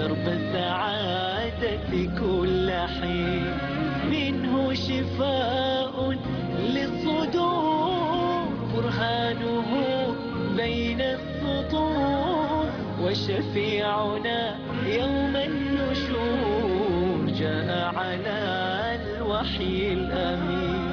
درب السعادة كل حين، منه شفاء للصدور، برهانه بين السطور، وشفيعنا يوم النشور جاء على الوحي الأمين.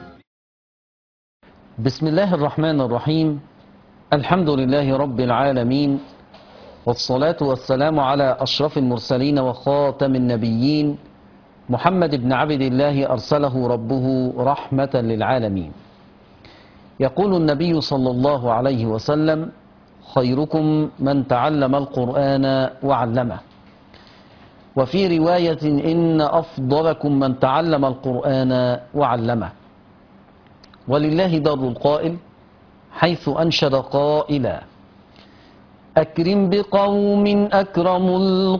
بسم الله الرحمن الرحيم. الحمد لله رب العالمين، والصلاة والسلام على أشرف المرسلين وخاتم النبيين، محمد بن عبد الله أرسله ربه رحمة للعالمين. يقول النبي صلى الله عليه وسلم: خيركم من تعلم القرآن وعلمه. وفي رواية: إن أفضلكم من تعلم القرآن وعلمه. ولله در القائل حيث أنشد قائلا: أكرم بقوم أكرموا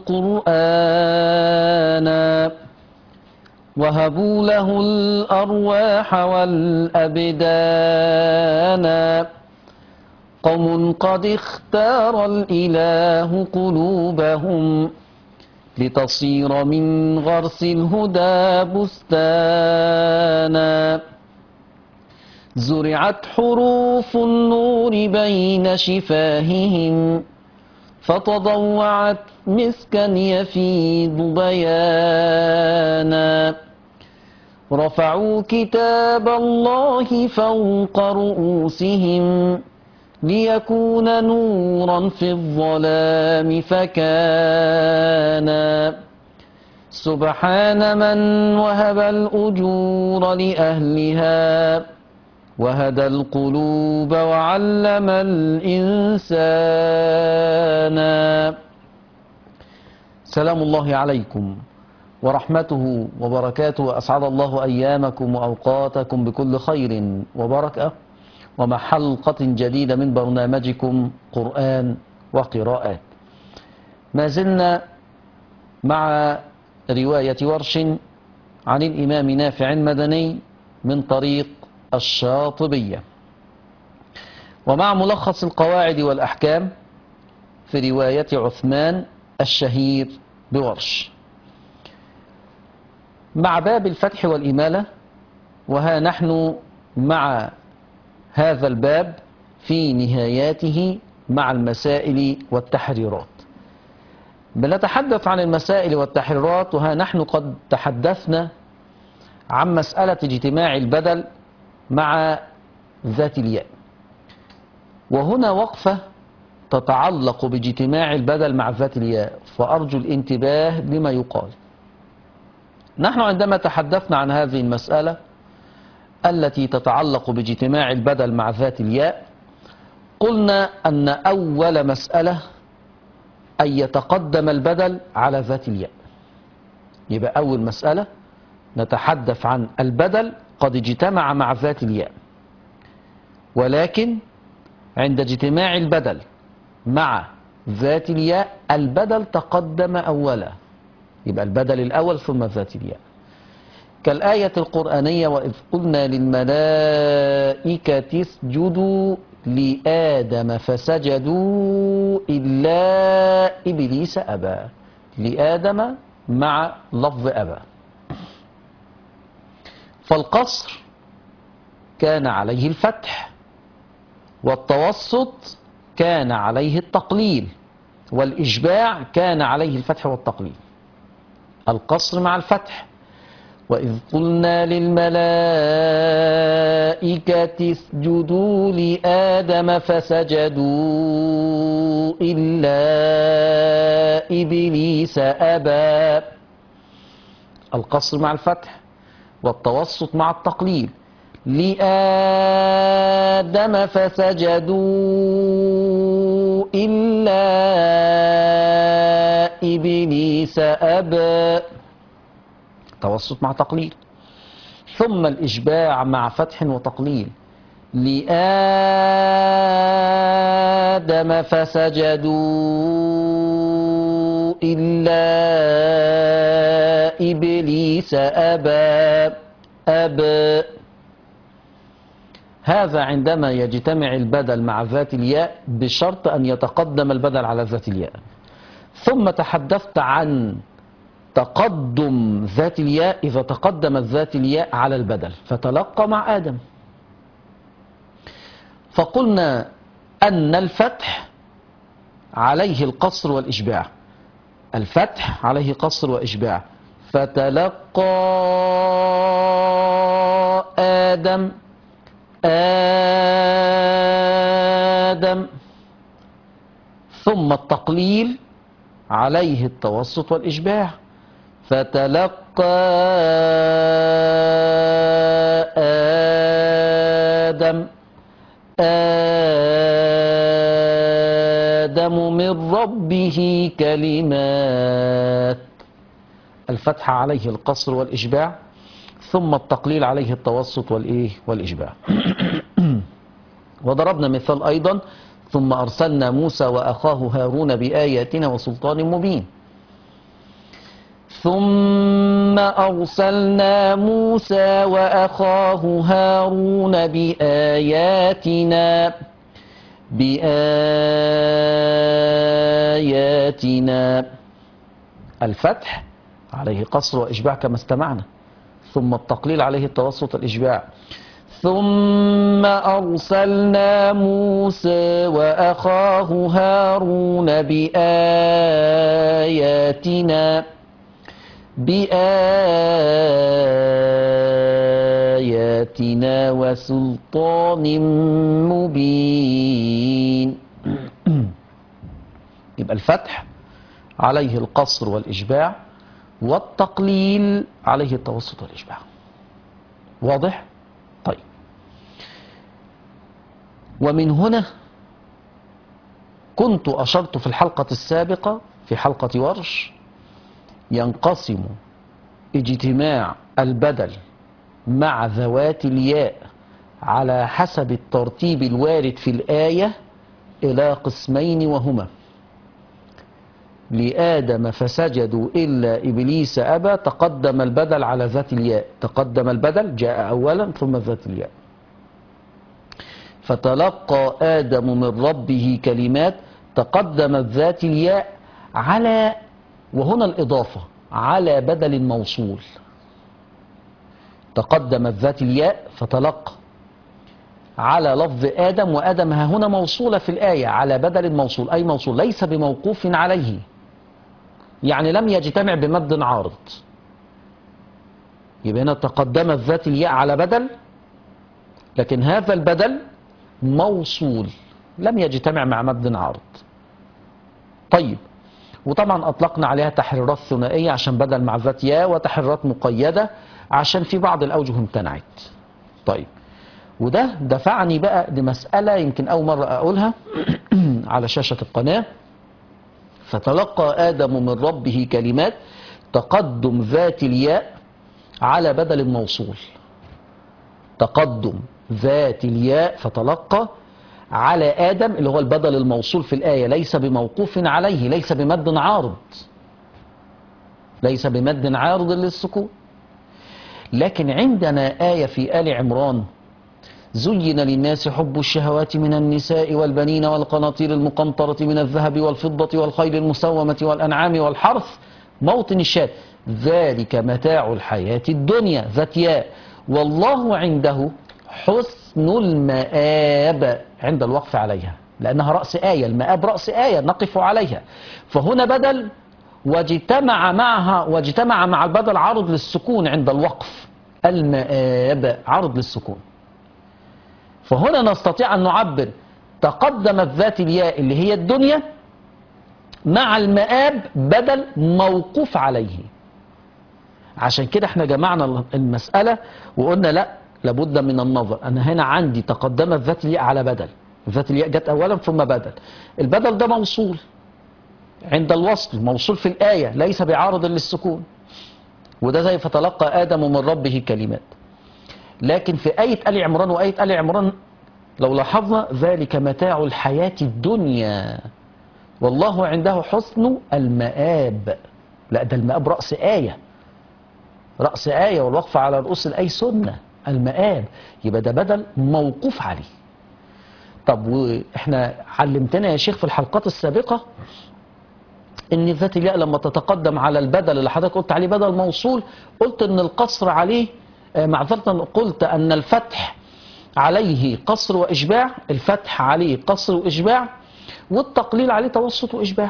القرآن، وهبوا له الأرواح والأبدان، قوم قد اختار الإله قلوبهم، لتصير من غرس الهدى بستانا، زرعت حروف النور بين شفاههم، فتضوعت مسكا يفيض بيانا، رفعوا كتاب الله فوق رؤوسهم، ليكون نورا في الظلام فكان، سبحان من وهب الأجور لأهلها، وهدى القلوب وعلم الإنسان. سلام الله عليكم ورحمته وبركاته، أسعد الله أيامكم وأوقاتكم بكل خير وبركة، ومع حلقة جديدة من برنامجكم قرآن وقراءات. ما زلنا مع رواية ورش عن الإمام نافع المدني من طريق الشاطبية، ومع ملخص القواعد والأحكام في رواية عثمان الشهير بورش، مع باب الفتح والإمالة. وها نحن مع هذا الباب في نهاياته مع المسائل والتحريرات. بنتحدث عن المسائل والتحريرات، وها نحن قد تحدثنا عن مسألة اجتماع البدل مع ذات الياء، وهنا وقفة تتعلق باجتماع البدل مع ذات الياء، فأرجو الانتباه لما يقال. نحن عندما تحدثنا عن هذه المسألة التي تتعلق باجتماع البدل مع ذات الياء، قلنا أن أول مسألة أن يتقدم البدل على ذات الياء. يبقى أول مسألة نتحدث عن البدل قد اجتمع مع ذات الياء، ولكن عند اجتماع البدل مع ذات الياء البدل تقدم أولا، يبقى البدل الأول ثم ذات الياء، كالآية القرآنية: وإذ قلنا للملائكة اسجدوا لآدم فسجدوا إلا إبليس أبى. لآدم مع لفظ أبى. فالقصر كان عليه الفتح، والتوسط كان عليه التقليل، والإشباع كان عليه الفتح والتقليل. القصر مع الفتح: وإذ قلنا للملائكة اسجدوا لآدم فسجدوا إلا إبليس أبى. القصر مع الفتح والتوسط مع التقليل: لآدم فسجدوا إلا إبليس أبى. توسط مع تقليل. ثم الإشباع مع فتح وتقليل: لآدم فسجدوا إلا إبليس أبى. هذا عندما يجتمع البدل مع ذات الياء، بشرط أن يتقدم البدل على ذات الياء. ثم تحدثت عن تقدم ذات الياء إذا تقدمت ذات الياء على البدل، فتلقى مع آدم. فقلنا أن الفتح عليه القصر والإشباع، الفتح عليه قصر وإشباع. فتلقى آدم ثم التقليل عليه التوسط والإشباع. فتلقى آدم من ربه كلمات. الفتح عليه القصر والإشباع، ثم التقليل عليه التوسط والإشباع. وضربنا مثال أيضا: ثم أرسلنا موسى وأخاه هارون بآياتنا وسلطان مبين. ثم أرسلنا موسى وأخاه هارون بآياتنا الفتح عليه قصر وإشباع كما استمعنا، ثم التقليل عليه التوسط الإشباع. ثم أرسلنا موسى وأخاه هارون بآياتنا وسلطان مبين. يبقى الفتح عليه القصر والإشباع، والتقليل عليه التوسط والإشباع. واضح؟ طيب، ومن هنا كنت أشرت في الحلقة السابقة في حلقة ورش: ينقسم اجتماع البدل مع ذوات الياء على حسب الترتيب الوارد في الآية إلى قسمين، وهما: لآدم فسجدوا إلا إبليس أبى، تقدم البدل على ذات الياء، تقدم البدل جاء أولا ثم ذات الياء. فتلقى آدم من ربه كلمات، تقدمت ذات الياء على، وهنا الإضافة، على بدل موصول. تقدمت ذات الياء فتلقى على لفظ آدم، وآدم ها هنا موصولة في الآية على بدل موصول، أي موصول ليس بموقوف عليه، يعني لم يجتمع بمد عارض. يبقى هنا تقدمت ذات الياء على بدل، لكن هذا البدل موصول لم يجتمع مع مد عارض. طيب، وطبعا أطلقنا عليها تحريرات ثنائية عشان بدل مع ذات ياء، وتحريرات مقيدة عشان في بعض الأوجه امتنعت. طيب، وده دفعني بقى لمسألة يمكن أول مرة أقولها على شاشة القناة: فتلقى آدم من ربه كلمات، تقدم ذات الياء على بدل الموصول. تقدم ذات الياء فتلقى على آدم اللي هو البدل الموصول في الآية، ليس بموقوف عليه، ليس بمد عارض، ليس بمد عارض للسكون. لكن عندنا آية في آل عمران: زين للناس حب الشهوات من النساء والبنين والقناطير المقنطرة من الذهب والفضة والخيل المسومة والأنعام والحرث، موطن الشاهد: ذلك متاع الحياة الدنيا، ذات ياء، والله عنده حسن المآب، عند الوقف عليها، لأنها رأس آية، المآب رأس آية نقف عليها. فهنا بدل واجتمع مع البدل عرض للسكون عند الوقف، المآب عرض للسكون. فهنا نستطيع أن نعبر: تقدمت ذات الياء اللي هي الدنيا مع المآب بدل موقوف عليه. عشان كده احنا جمعنا المسألة وقلنا لا، لابد من النظر. أنا هنا عندي تقدمت ذات الياء على بدل، ذات الياء جت أولا ثم بدل، البدل ده موصول عند الوصل، موصول في الآية ليس بعارض للسكون، وده زي فتلقى آدم من ربه كلمات. لكن في آية آل عمران وآية آل عمران لو لاحظنا: ذلك متاع الحياة الدنيا والله عنده حسن المآب، لا، ده المآب رأس آية، رأس آية، والوقف على رؤوس الآية سنة. المآب يبقى ده بدل موقوف عليه. طب واحنا علمتنا يا شيخ في الحلقات السابقة ان ذات الياء لما تتقدم على البدل اللي حضرتك قلت عليه بدل موصول، قلت ان القصر عليه معذرة، قلت ان الفتح عليه قصر واشباع، الفتح عليه قصر واشباع، والتقليل عليه توسط واشباع.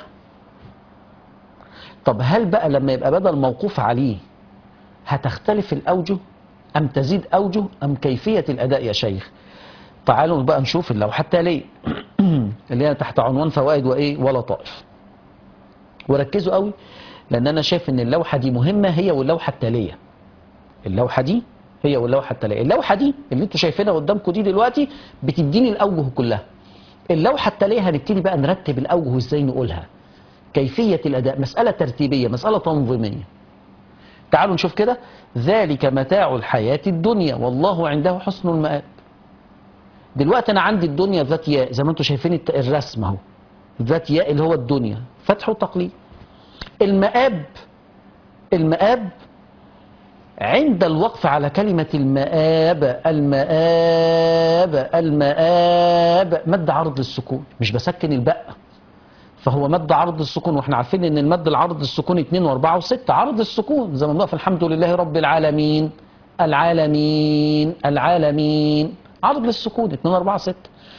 طب هل بقى لما يبقى بدل موقوف عليه هتختلف الاوجه ام تزيد اوجه ام كيفية الاداء يا شيخ؟ تعالوا بقى نشوف اللوحة التالية اللي هي تحت عنوان فوائد وايه ولطائف. وركزوا قوي لان انا شايف ان اللوحة دي مهمة، هي واللوحة التالية. اللوحة دي هي واللوحة التالية. اللوحة دي اللي انتوا شايفينها قدامكم دي دلوقتي بتديني الاوجه كلها. اللوحة التالية هنبتدي بقى نرتب الاوجه ازاي نقولها، كيفية الاداء، مسألة ترتيبية، مسألة تنظيمية. تعالوا نشوف كده. ذلك متاع الحياة الدنيا والله عنده حسن المآب. دلوقتي انا عندي الدنيا ذات ياء زي ما انتم شايفين الرسم اهو، ذات ياء اللي هو الدنيا، فتح وتقليل. المآب، المآب عند الوقف على كلمة المآب، المآب المآب مد عرض السكون، مش بسكن الباء، فهو مد عرض السكون، واحنا عارفين ان المد العرض السكون 2 و4 و6 عرض السكون، زي ما بنقف الحمد لله رب العالمين، العالمين العالمين عرض للسكون 2 4 6.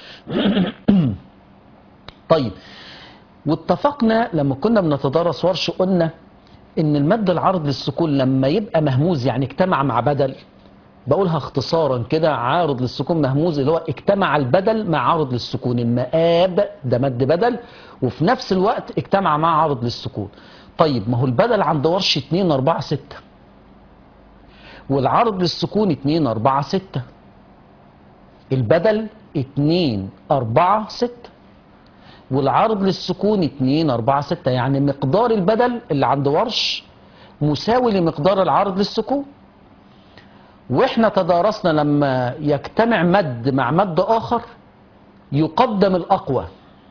طيب، واتفقنا لما كنا بنتدرس ورش قلنا ان المد العرض للسكون لما يبقى مهموز يعني اجتمع مع بدل، بقولها اختصارا كده عارض للسكون مهموز، اللي هو اجتمع البدل مع عارض للسكون. المآب ده مد بدل وفي نفس الوقت اجتمع مع عارض للسكون. طيب ما هو البدل عند ورش 2 4 6 والعارض للسكون 2 4 6. البدل 2 4 6 والعرض للسكون 2 4 6، يعني مقدار البدل اللي عند ورش مساوي لمقدار العرض للسكون. واحنا تدارسنا لما يجتمع مد مع مد اخر يقدم الاقوى،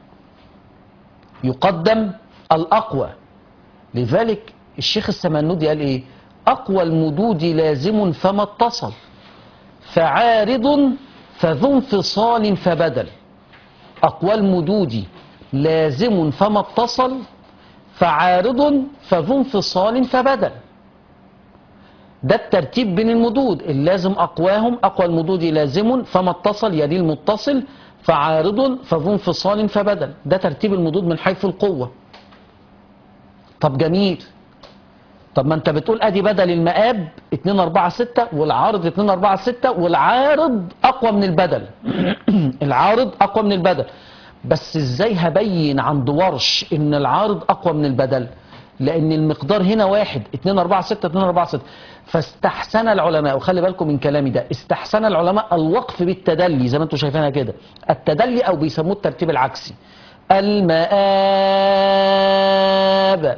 يقدم الاقوى. لذلك الشيخ السمنودي قال ايه؟ اقوى المدود لازم فما اتصل، فعارض فذو انفصال فبدل. اقوى المدود لازم فما اتصل، فعارض فذو انفصال فبدل. ده الترتيب بين المدود، اللازم اقواهم، اقوى المدود لازم فما اتصل يلي المتصل، فعارض فذو انفصال فبدل. ده ترتيب المدود من حيث القوة. طب جميل، طب ما انت بتقول ادي بدل المآب 2 4 6 والعارض 2 4 6 والعارض اقوى من البدل. العارض اقوى من البدل، بس ازاي هبين عند ورش ان العارض اقوى من البدل؟ لان المقدار هنا واحد، 2 4 6 2 4 6. فاستحسن العلماء، وخلي بالكم من كلامي ده، استحسن العلماء الوقف بالتدلي زي ما انتم شايفينها كده، التدلي او بيسموه الترتيب العكسي. المآب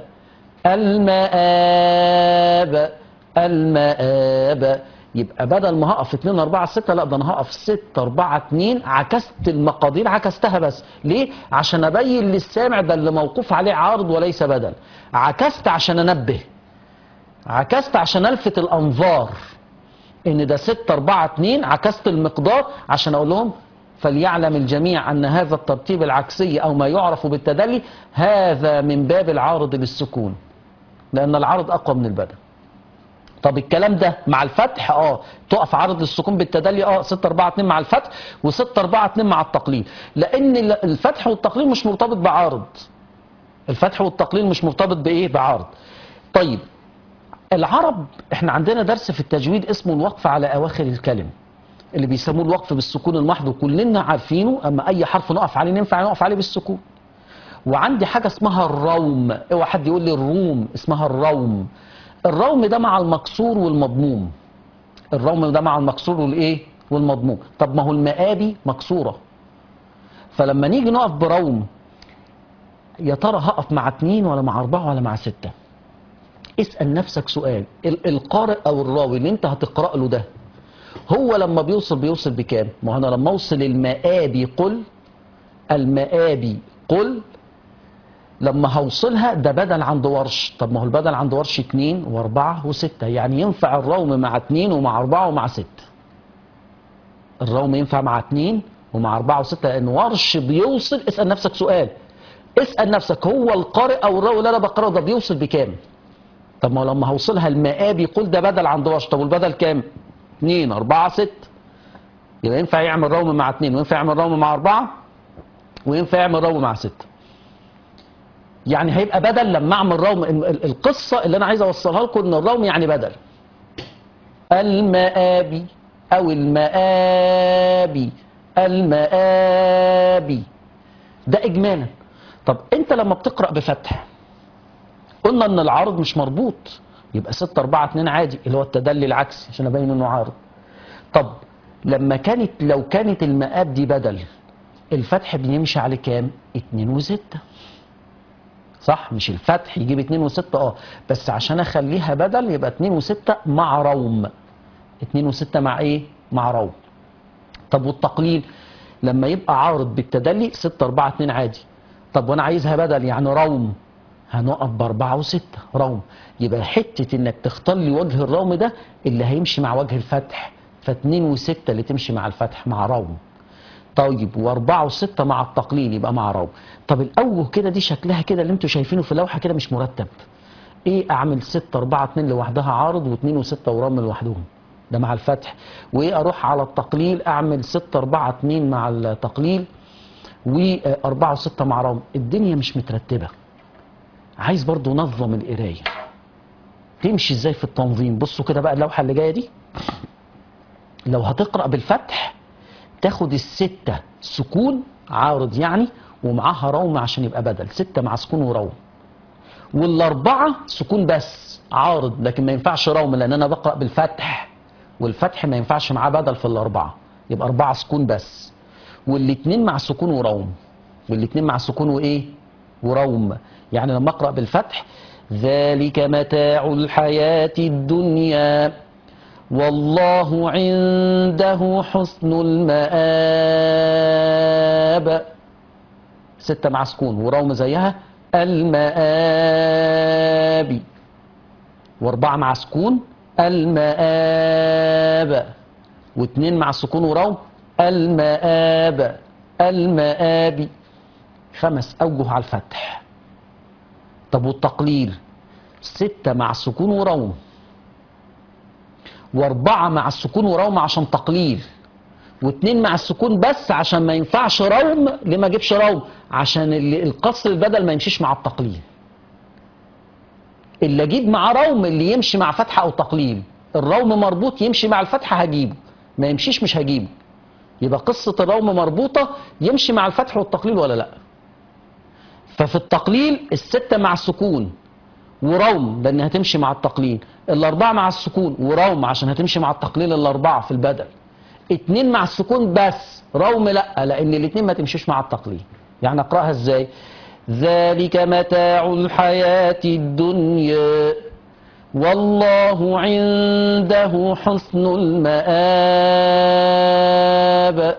المآب المآب. يبقى بدل ما هقف 2 4 6 لا ده انا هقف 6 4 2، عكست المقادير، عكستها. بس ليه؟ عشان ابين للسامع ده اللي موقوف عليه عارض وليس بدل. عكست عشان انبه، عكست عشان الفت الانظار ان ده 6 4 2، عكست المقدار عشان اقول لهم فليعلم الجميع ان هذا الترتيب العكسي او ما يعرف بالتدلي هذا من باب العارض للسكون، لان العارض اقوى من البدل. طب الكلام ده مع الفتح تقف عرض للسكون بالتدلي 6 4 2 مع الفتح و6 4 2 مع التقليل، لان الفتح والتقليل مش مرتبط بعارض. الفتح والتقليل مش مرتبط بايه؟ بعارض. طيب العرب احنا عندنا درس في التجويد اسمه الوقف على اواخر الكلم، اللي بيسموه الوقف بالسكون المحض، وكلنا عارفينه. اما اي حرف نقف عليه ننفع نقف عليه بالسكون. وعندي حاجه اسمها الروم، اوعى حد يقول لي الروم، اسمها الروم. الروم ده مع المكسور والمضموم، الروم ده مع المكسور والايه؟ والمضموم. طب ما هو المآبي مكسوره، فلما نيجي نقف بروم يا ترى هقف مع 2 ولا مع 4 ولا مع 6؟ اسأل نفسك سؤال، القارئ او الراوي اللي انت هتقرأ له ده هو لما بيوصل بكام؟ ما هو انا لما اوصل المآبي قل، المآبي قل، لما هوصلها ده بدل عند ورش. طب ما هو البدل عند ورش 2 و4 و6، يعني ينفع الروم مع 2 ومع 4 ومع 6. الروم ينفع مع 2 ومع 4 و6 لان ورش بيوصل. اسأل نفسك سؤال، اسأل نفسك هو القارئ او الراوي اللي انا بقرأه ده بيوصل بكام؟ طب ما لما هوصلها المآبي قول ده بدل عند ورش، طب والبدل كام؟ 2 4 6، يبقى ينفع يعمل روم مع 2 وينفع يعمل روم مع 4 وينفع يعمل روم مع 6. يعني هيبقى بدل لما اعمل روم. القصة اللي انا عايز اوصلها لكم ان الروم يعني بدل. المآبي او المآبي، المآبي ده اجمالا. طب انت لما بتقرأ بفتح قلنا ان العارض مش مربوط، يبقى 6 4 2 عادي اللي هو التدلي العكسي عشان ابين انه عارض. طب لما لو كانت المآب دي بدل، الفتح بيمشي عليه كام؟ 2 و6 صح؟ مش الفتح يجيب 2 و6 بس عشان اخليها بدل يبقى 2 و6 مع روم. 2 و6 مع ايه؟ مع روم. طب والتقليل لما يبقى عارض بالتدلي 6 4 2 عادي. طب وانا عايزها بدل يعني روم، هنقف ب4 و6 روم. يبقى حته انك تختار لي وجه الروم ده اللي هيمشي مع وجه الفتح، ف2 و6 اللي تمشي مع الفتح مع روم. طيب و4 و6 مع التقليل يبقى مع روم. طب الاوجه كده دي شكلها كده اللي انتوا شايفينه في اللوحه كده مش مرتب. ايه اعمل 6 4 2 لوحدها عارض و2 و6 وروم لوحدهم ده مع الفتح، وايه اروح على التقليل اعمل 6 4 2 مع التقليل و4 و6 مع روم. الدنيا مش مترتبه. عايز برضو نظم القرايه تمشي ازاي في التنظيم. بصوا كده بقى اللوحه اللي جايه دي، لو هتقرا بالفتح تاخد الستة سكون عارض يعني ومعاها روم عشان يبقى بدل، 6 مع سكون وروم. والاربعه سكون بس عارض لكن ما ينفعش روم لان انا بقرا بالفتح، والفتح ما ينفعش معاه بدل في الاربعه، يبقى 4 سكون بس. والاثنين مع سكون وروم، والاثنين مع سكون وايه؟ وروم. يعني لما اقرا بالفتح ذلك متاع الحياه الدنيا والله عنده حسن المآب، 6 مع سكون وروم زيها المآب، و4 مع سكون المآب، و2 مع سكون وروم المآب، المآب. 5 أوجه على الفتح. طب والتقليل 6 مع سكون وروم، و4 مع السكون وروم عشان تقليل، و2 مع السكون بس عشان ما ينفعش روم. ليه ما اجيبش روم؟ عشان القصر البدل ما يمشيش مع التقليل. اللي اجيب مع روم اللي يمشي مع فتحه او تقليل. الروم مربوط يمشي مع الفتحه هجيبه، ما يمشيش مش هجيبه. يبقى قصه الروم مربوطه يمشي مع الفتح والتقليل ولا لا. ففي التقليل 6 مع السكون وروم لان هتمشي مع التقليل، 4 مع السكون وروم عشان هتمشي مع التقليل 4 في البدل، 2 مع السكون بس روم لا لان الاثنين ما تمشيش مع التقليل. يعني اقراها ازاي؟ ذلك متاع الحياة الدنيا والله عنده حسن المآب،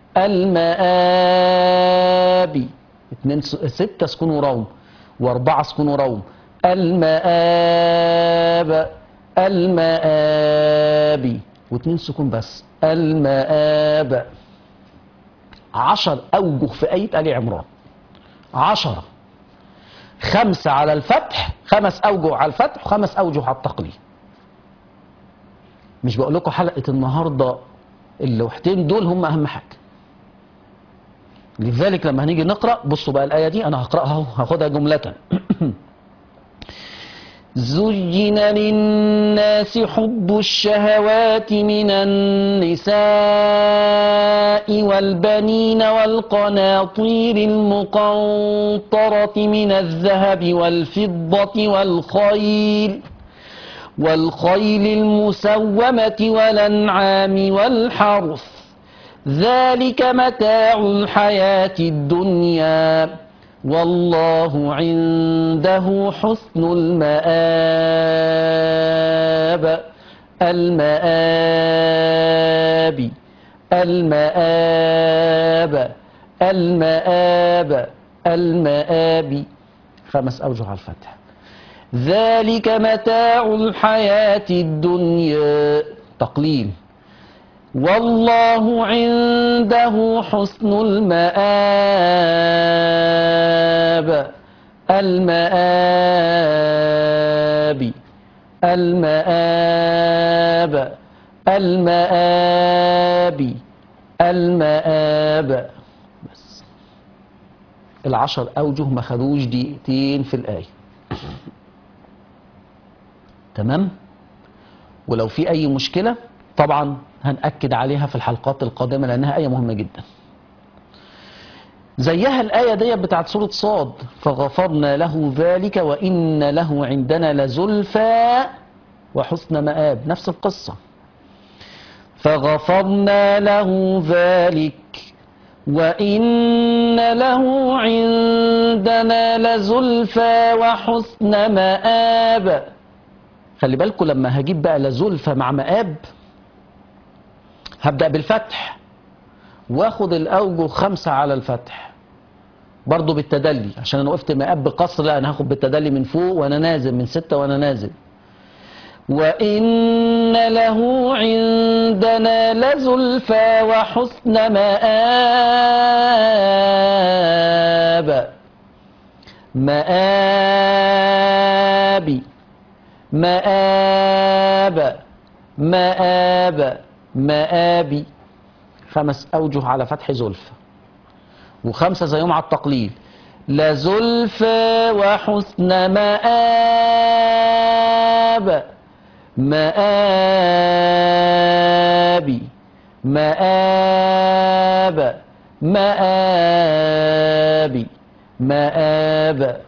المآب 6 سكون وروم و4 سكون وروم المآب، المآب، و2 سكون بس المآب. 10 أوجه في آية آل عمران، 10. 5 على الفتح، 5 أوجه على الفتح و5 أوجه على التقليل. مش بقول لكم حلقة النهاردة اللوحتين دول هم أهم حاجة. لذلك لما هنيجي نقرأ بصوا بقى الآية دي أنا هقرأها هاخدها جملة. زين للناس حب الشهوات من النساء والبنين والقناطير المقنطرة من الذهب والفضة والخيل المسومة والأنعام والحرث ذلك متاع الحياة الدنيا والله عنده حسن المآب، المآب، المآب، المآب، المآب. 5 أوجه على الفتح. ذلك متاع الحياة الدنيا تقليل، والله عنده حسن المآب. المآب المآب المآب المآب. بس العشر أوجه ما خدوش دقيقتين في الآية. تمام. ولو في أي مشكلة طبعا هنأكد عليها في الحلقات القادمة لأنها آية مهمة جدا. زيها الآية دي بتاعت سورة صاد، فغفرنا له ذلك وإن له عندنا لزلفى وحسن مآب. نفس القصة، فغفرنا له ذلك وإن له عندنا لزلفى وحسن مآب. خلي بالكم لما هجيب بقى لزلفى مع مآب هبدأ بالفتح واخد الأوجه 5 على الفتح برضو بالتدلي، عشان انا وقفت مآب بقصر، لا انا هاخد بالتدلي من فوق وانا نازل، من 6 وانا نازل. وإن له عندنا لزلفى وحسن مآب. مآب مآب مآب مآبي. 5 أوجه على فتح زلفى، و5 زيهم على التقليل. لزلفى وحسن مآب. مآبي مآب مآبي مآب.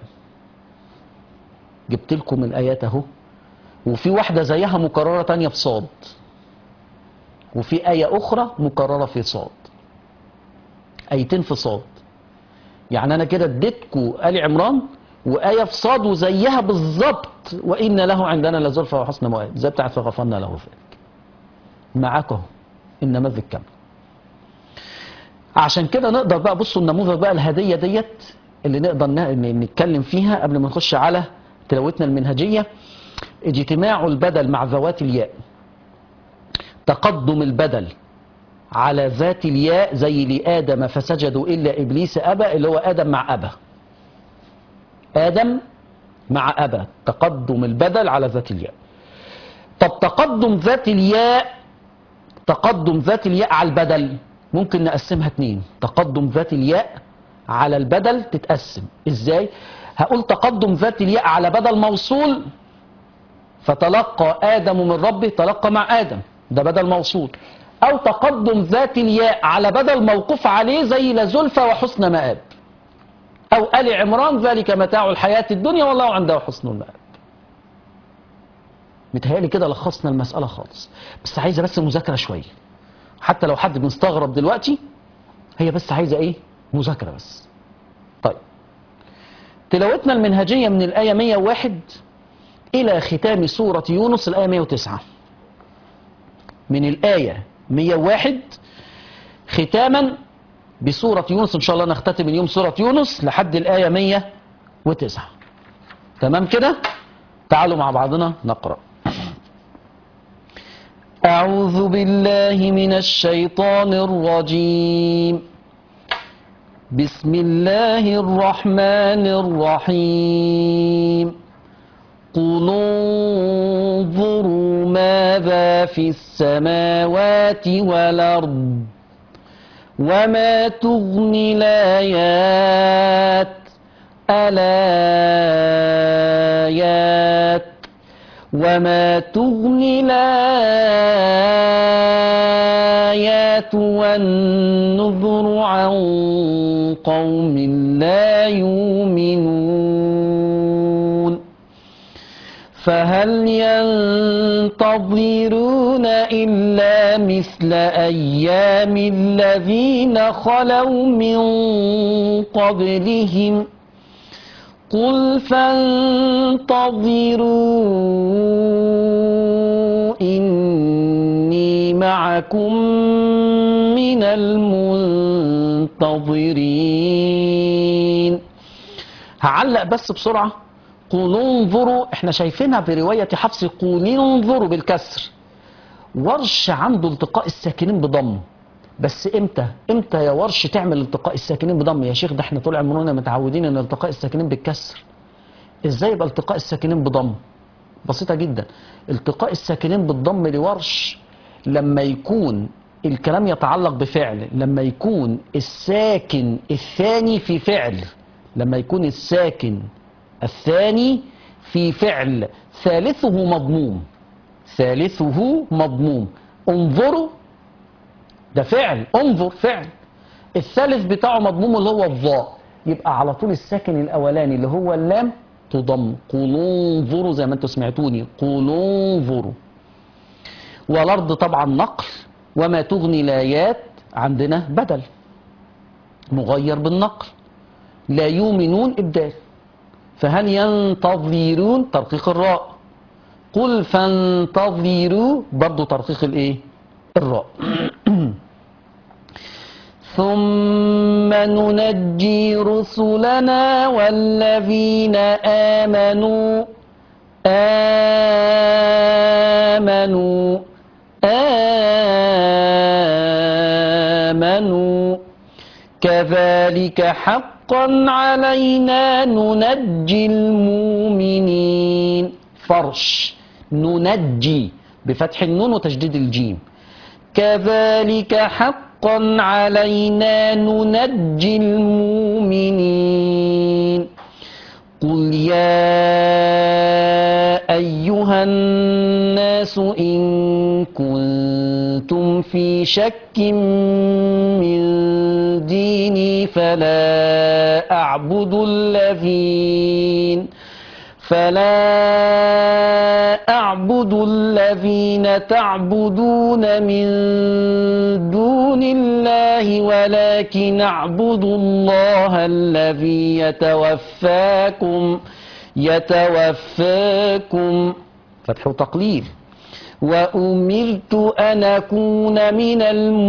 جبت لكم الآيات اهو. وفي واحدة زيها مكررة تانية في صاد، وفي آية أخرى مكررة في صاد، آيتين في صاد. يعني أنا كده اديتكم آل عمران وآية في صاد وزيها بالظبط وإن له عندنا لزلفى وحسن مآب، زي بتاعت فغفرنا له ذلك. معاك اهو النماذج كاملة. عشان كده نقدر بقى، بصوا النموذج بقى الهدية ديت اللي نقدر نتكلم فيها قبل ما نخش على تلاوتنا المنهجية. اجتماع البدل مع ذوات الياء، تقدم البدل على ذات الياء زي لآدم فسجدوا إلا إبليس أبى، اللي هو آدم مع أبى. آدم مع أبى، تقدم البدل على ذات الياء. طب تقدم ذات الياء، تقدم ذات الياء على البدل ممكن نقسمها 2. تقدم ذات الياء على البدل تتقسم ازاي؟ هقول تقدم ذات الياء على بدل موصول، فتلقى آدم من ربه، تلقى مع آدم، ده بدل موصول. أو تقدم ذات الياء على بدل موقوف عليه زي لزلفى وحسن مآب، أو آل عمران ذلك متاع الحياة الدنيا والله عنده حسن المآب. متهيألي كده لخصنا المسألة خالص، بس عايزة بس مذاكرة شوية. حتى لو حد مستغرب دلوقتي، هي بس عايزة ايه؟ مذاكرة بس. طيب تلاوتنا المنهجية من الآية 101 إلى ختام سورة يونس الآية 109. من الآية 101 ختاما بسورة يونس، إن شاء الله نختتم اليوم سورة يونس لحد الآية 109. تمام كده؟ تعالوا مع بعضنا نقرأ. أعوذ بالله من الشيطان الرجيم. بسم الله الرحمن الرحيم. قل انظروا ماذا في السماوات والأرض وما تغني الآيات وما تغني الآيات والنذر عن قوم لا يؤمنون. فهل ينتظرون إلا مثل أيام الذين خلوا من قبلهم قل فانتظروا إني معكم من المنتظرين. هعلق بس بسرعة. قل انظروا، احنا شايفينها برواية حفص قل انظروا بالكسر، ورش عنده التقاء الساكنين بضم، بس امتى يا ورش تعمل التقاء الساكنين بضم؟ يا شيخ ده احنا طول عمرنا متعودين ان التقاء الساكنين بالكسر، ازاي يبقى التقاء الساكنين بضم؟ بسيطة جدا. التقاء الساكنين بالضم لورش لما يكون الكلام يتعلق بفعل، لما يكون الساكن الثاني في فعل، لما يكون الساكن الثاني في فعل ثالثه مضموم، ثالثه مضموم. انظروا ده فعل، انظر فعل، الثالث بتاعه مضموم اللي هو الظاء، يبقى على طول الساكن الاولاني اللي هو اللام تضم. قولوا انظروا زي ما انتم سمعتوني، قولوا انظروا. والارض طبعا نقل، وما تغني الايات عندنا بدل مغير بالنقل. لا يؤمنون ابدال، فهل ينتظرون ترقيق الراء. قل فانتظروا برضو ترقيق الايه؟ الراء. ثم ننجي رسلنا والذين آمنوا كذلك حقا علينا ننجي المؤمنين. فرش ننجي بفتح النون وتشديد الجيم. كذلك حقا علينا ننجي المؤمنين. قل يا أيها الناس إن كنتم في شك من ديني فلا أعبد الذين تعبدون من دون الله ولكن أعبد الله الذي يتوفاكم فتح وتقليل. وأمرت أن أكون من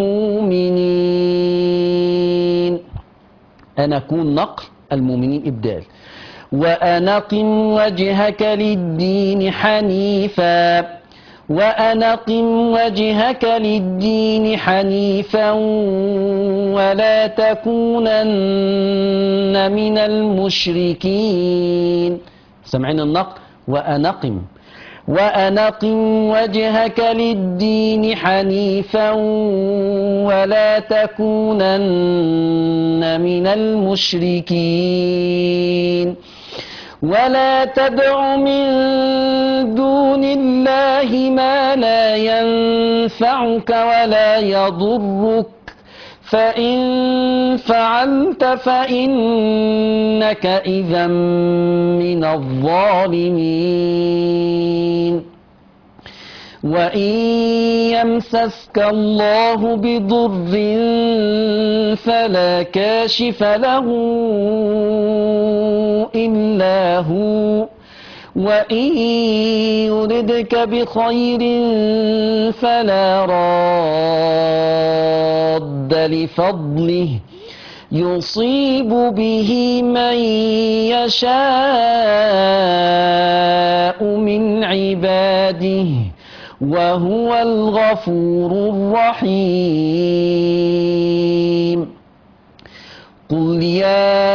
المؤمنين. أن أكون نقل، المؤمنين إبدال. وأن أقم وجهك للدين حنيفا، وأن أقم وجهك للدين حنيفا ولا تكونن من المشركين. سمعين النقل؟ وأن أقم وجهك للدين حنيفا ولا تكونن من المشركين. ولا تدع من دون الله ما لا ينفعك ولا يضرك، فإن فعلت فإنك إذا من الظالمين. وإن يمسسك الله بضر فلا كاشف له إلا هو، وإن يردك بخير فلا راد لفضله يصيب به من يشاء من عباده وهو الغفور الرحيم. قل يا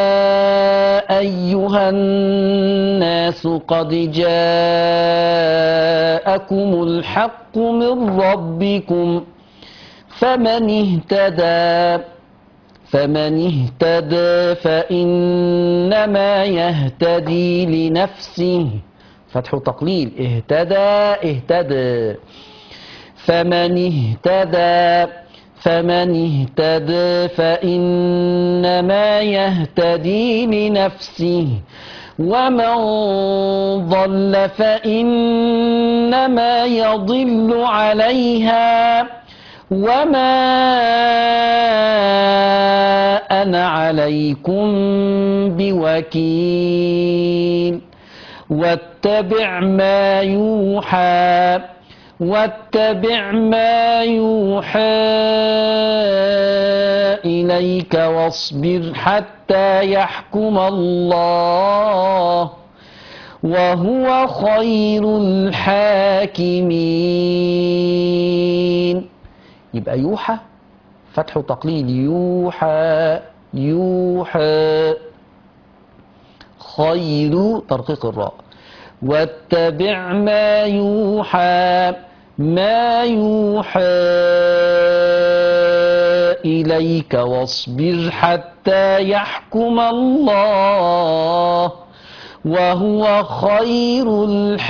أيها الناس قد جاءكم الحق من ربكم فمن اهتدى فإنما يهتدي لنفسه. فتح تقليل. اهتدى. فمن اهتدى فإنما يهتدي لنفسه، ومن ضل فإنما يضل عليها، وما أنا عليكم بوكيل. واتبع ما يوحى إليك واصبر حتى يحكم الله وهو خير الحاكمين. يبقى يوحى فتح وتقليل، يوحى يوحى. خير ترقيق الراء. واتبع ما يوحى، ما يوحى إليك واصبر حتى يحكم الله وهو خير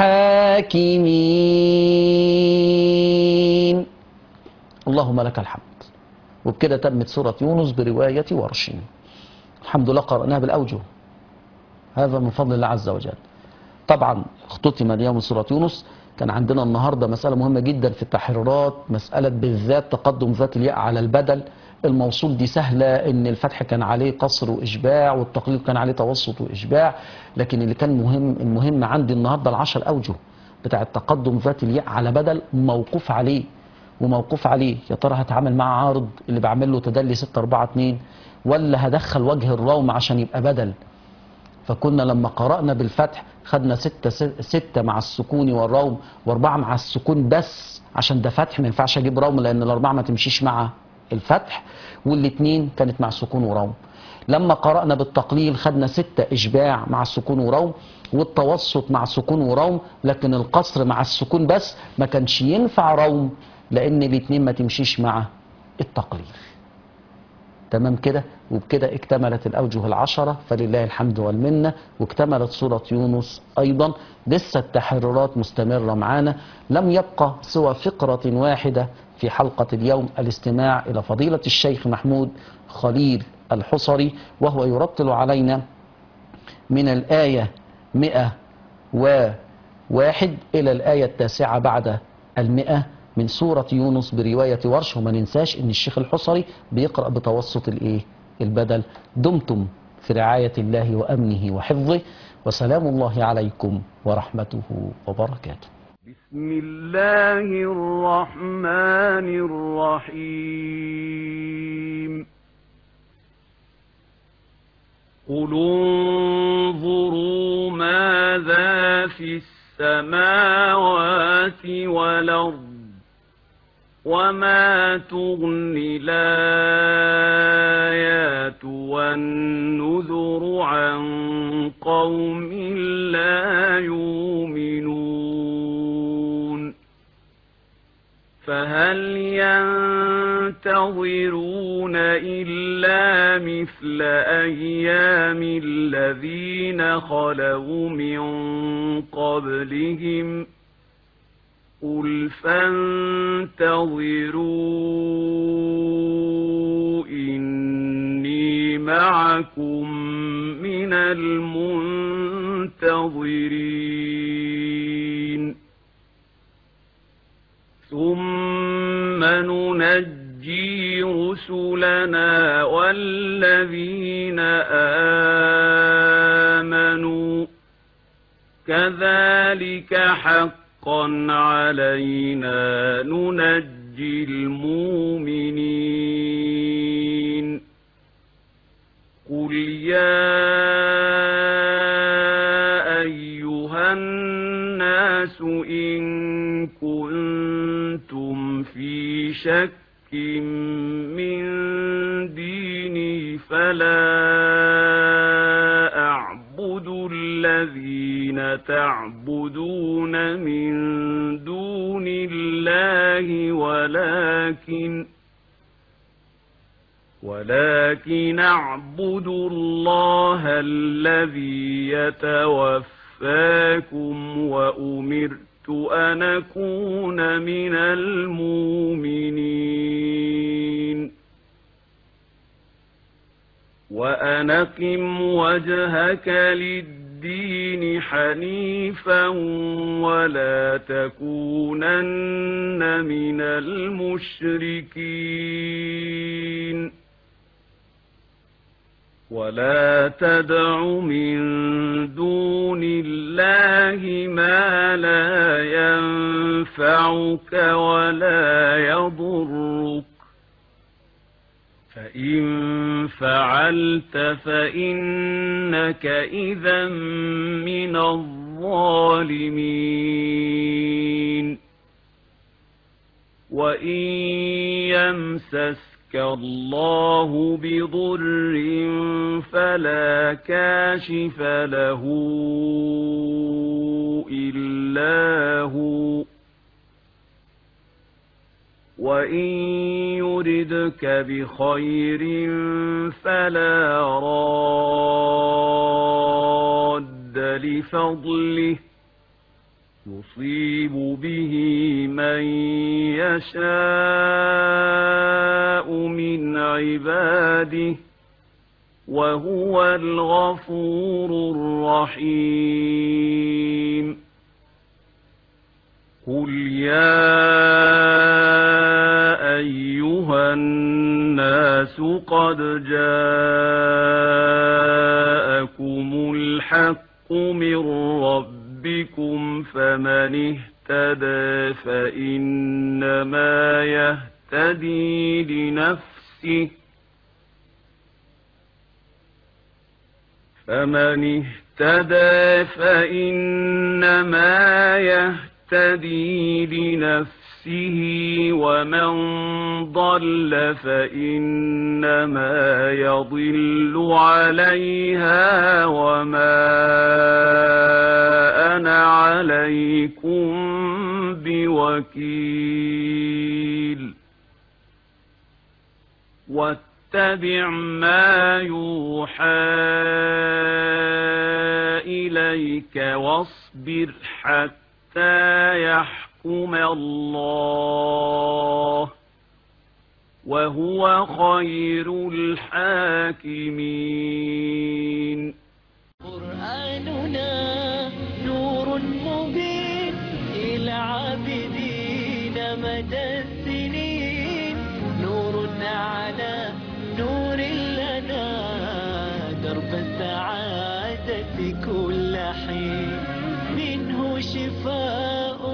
الحاكمين. اللهم لك الحمد. وبكده تمت سورة يونس برواية ورش. الحمد لله قرأناها بالأوجه، هذا من فضل الله عز وجل. طبعا اختتم اليوم سورة يونس. كان عندنا النهاردة مسألة مهمة جدا في التحريرات، مسألة بالذات تقدم ذات الياء على البدل. الموصول دي سهلة، ان الفتح كان عليه قصر وإشباع والتقليل كان عليه توسط وإشباع، لكن اللي كان المهم عندي النهاردة ال10 أوجه بتاع التقدم ذات الياء على بدل موقوف عليه وموقوف عليه. يا ترى هتعامل مع عارض اللي بعمل له تدلي 6-4-2 ولا هدخل وجه الروم عشان يبقى بدل؟ فكنا لما قرأنا بالفتح خدنا 6 مع السكون والروم و4 مع السكون بس، عشان ده فتح ما ينفعش اجيب روم لان ال4 ما تمشيش مع الفتح، والاثنين كانت مع سكون وروم. لما قرأنا بالتقليل خدنا 6 إشباع مع السكون وروم، والتوسط مع سكون وروم، لكن القصر مع السكون بس ما كانش ينفع روم لان الاثنين ما تمشيش مع التقليل. تمام كده؟ وبكده اكتملت الأوجه ال10 فلله الحمد والمنة، واكتملت سورة يونس أيضا. لسه التحريرات مستمرة معانا، لم يبقى سوى فقرة واحدة في حلقة اليوم، الاستماع إلى فضيلة الشيخ محمود خليل الحصري، وهو يرتل علينا من الآية 101 إلى الآية 9 بعد 100 من سورة يونس برواية ورش. وما ننساش ان الشيخ الحصري بيقرأ بتوسط البدل. دمتم في رعاية الله وأمنه وحفظه، وسلام الله عليكم ورحمته وبركاته. بسم الله الرحمن الرحيم. قل انظروا ماذا في السماوات والأرض وما تغني الآيات والنذر عن قوم لا يؤمنون. فهل ينتظرون إلا مثل أيام الذين خلوا من قبلهم؟ قل فانتظروا إني معكم من المنتظرين. ثم ننجي رسلنا والذين آمنوا كذلك حقا علينا ننجي المؤمنين. قل يا أيها الناس إن كنتم في شك من ديني فلا أعبد الذين تعبدون من دون الله ولكن أعبد الله الذي يتوفاكم وأمرت أن أكون من المؤمنين. وأن أقم وجهك للدين حنيفا ولا تكونن من المشركين. ولا تدع من دون الله ما لا ينفعك ولا يضرك، فإن فعلت فإنك إذا من الظالمين. الظالمين وإن يمسسك الله بضر فلا كاشف له إلا هو وإن يردك بخير فلا راد لفضله يصيب به من يشاء من عباده وهو الغفور الرحيم قل يا أيها الناس قد جاءكم الحق من ربكم فمن اهتدى فإنما يهتدي لنفسه ومن ضل فإنما يضل عليها وما أنا عليكم بوكيل واتبع ما يوحى إليك واصبر حتى يحكم الله وهو خير الحاكمين قرآننا نور مبين إلى عابدين مدى السنين نور على نور لنا درب السعادة كل حين منه شفاء